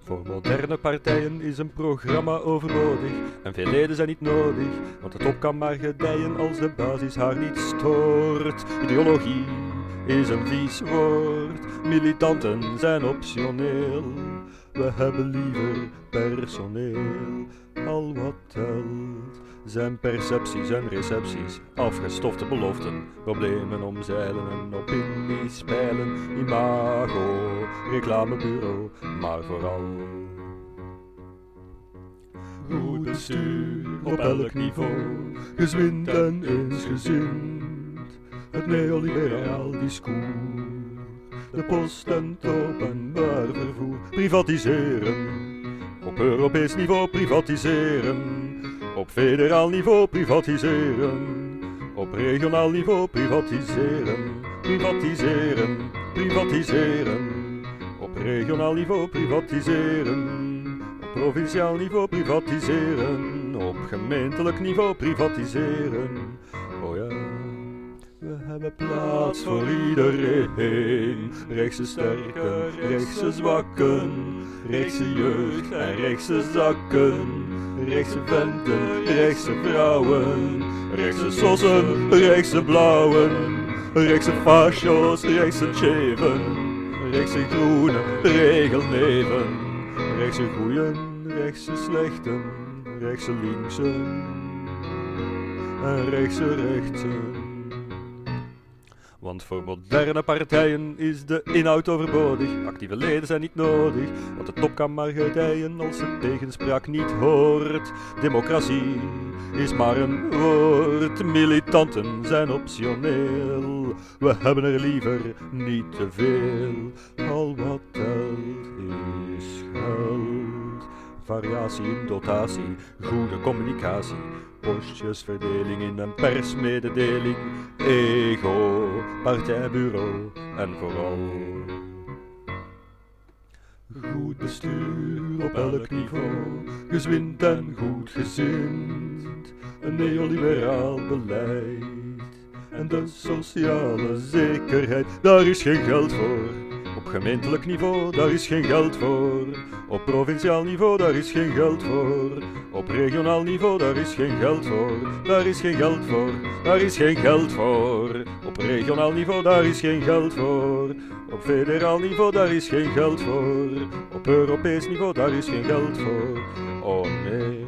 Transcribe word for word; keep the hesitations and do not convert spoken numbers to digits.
Voor moderne partijen is een programma overbodig en veel leden zijn niet nodig, want de top kan maar gedijen als de basis haar niet stoort. Ideologie is een vies woord, militanten zijn optioneel. We hebben liever personeel. Al wat telt zijn percepties en recepties, afgestofte beloften, problemen omzeilen en opinies peilen, imago, reclamebureau, maar vooral goed bestuur op elk niveau, gezwind en eensgezind, het neoliberaal discours, de post en het openbaar vervoer, privatiseren, op Europees niveau privatiseren, op federaal niveau privatiseren, op regionaal niveau privatiseren, privatiseren, privatiseren, op regionaal niveau privatiseren, op provinciaal niveau privatiseren, op gemeentelijk niveau privatiseren. Oh ja, we hebben plaats voor iedereen, rechtse sterken, rechtse zwakken, rechtse jeugd en rechtse zakken. Rechtse venten, rechtse vrouwen, rechtse sossen, rechtse blauwen, rechtse fascio's, rechtse tjeven, rechtse groene, regelneven, rechtse goeien, rechtse slechten, rechtse linksen en rechtse rechtsen. Want voor moderne partijen is de inhoud overbodig, actieve leden zijn niet nodig, want de top kan maar gedijen als ze tegenspraak niet hoort. Democratie is maar een woord, militanten zijn optioneel, we hebben er liever niet te veel. Al wat telt is geld, variatie in dotatie, goede communicatie, postjesverdeling in een persmededeling, ego, partijbureau en vooral goed bestuur op elk niveau, gezwind en goed gezind, een neoliberaal beleid en de sociale zekerheid, daar is geen geld voor. Op gemeentelijk niveau, daar is geen geld voor. Op provinciaal niveau, daar is geen geld voor. Op regionaal niveau, daar is geen geld voor. Daar is geen geld voor, daar is geen geld voor. Op regionaal niveau, daar is geen geld voor. Op federaal niveau, daar is geen geld voor. Op Europees niveau, daar is geen geld voor. Oh nee.